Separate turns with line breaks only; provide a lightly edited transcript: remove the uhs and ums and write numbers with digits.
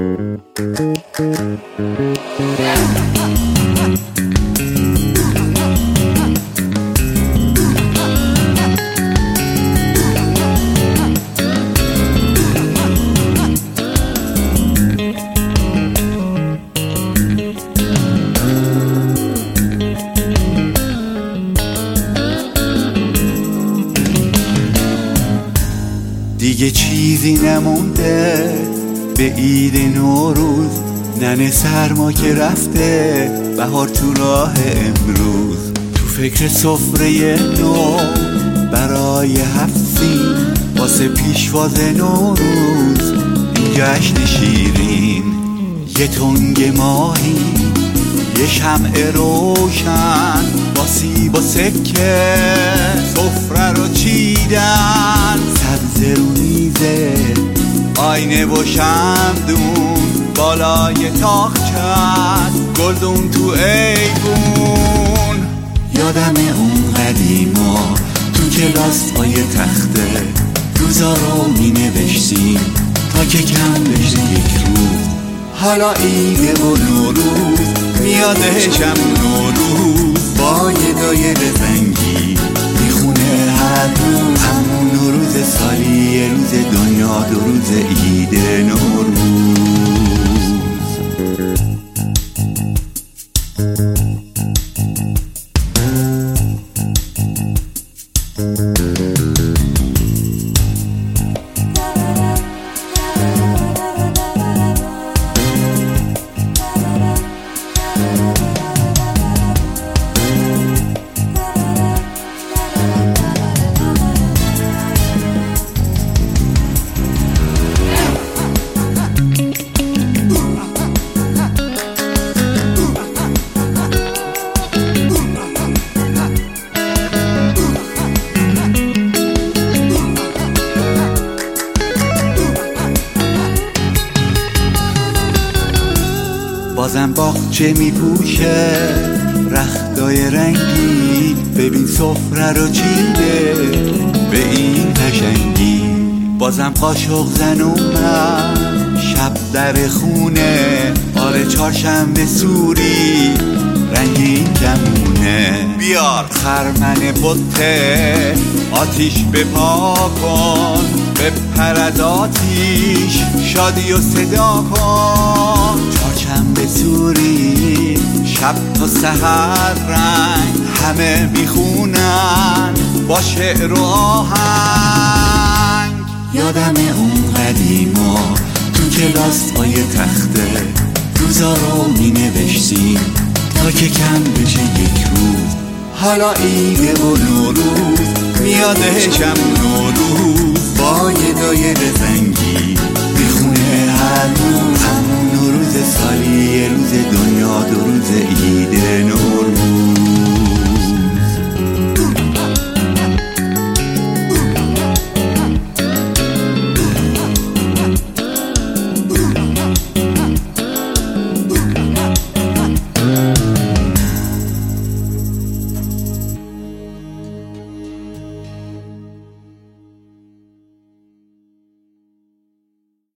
دیگه چیزی نمونده به عید نوروز، ننه سرما که رفته، بهار تو راه امروز. تو فکر سفره نو برای 7 سین، واسه پیشواز نوروز این جشن شیرین. یه تنگ ماهی، یه شمع روشن، با سیب و سکه سفره رو چیدن. سبز رو میزه، آینه و شمدون بالای تاقچه، گلدون تو ایوون. یادم اون قدیما تو کلاس پای تخته، روزا رو می نوشتیم تا که کم بشه یک روز. حالا عیده و نوروز، میادشم نوروز، با یه دایره زنگی میخونه هر روز. همون نوروز سالی، یه روز دنیا، 2 روز عید نوروز. بازم باغچه میپوشه رختای رنگی، ببین سفره رو چیده به این قشنگی. بازم قاشق زن اومد شب در خونه، آره چهارشنبه سوری رنگین کمونه. بیار خرمن بته، آتیش بپا کن، بپر از آتیش شادی و صدا کن. چهارشنبه سوری شب تا سحر رنگ، همه میخونن با شعر و آهنگ. یادم اون قدیما تو کلاس پای تخته، روزا رو می نوشتیم تا که کم بشه یک روز. حالا عیده و نوروز، میادشم نوروز،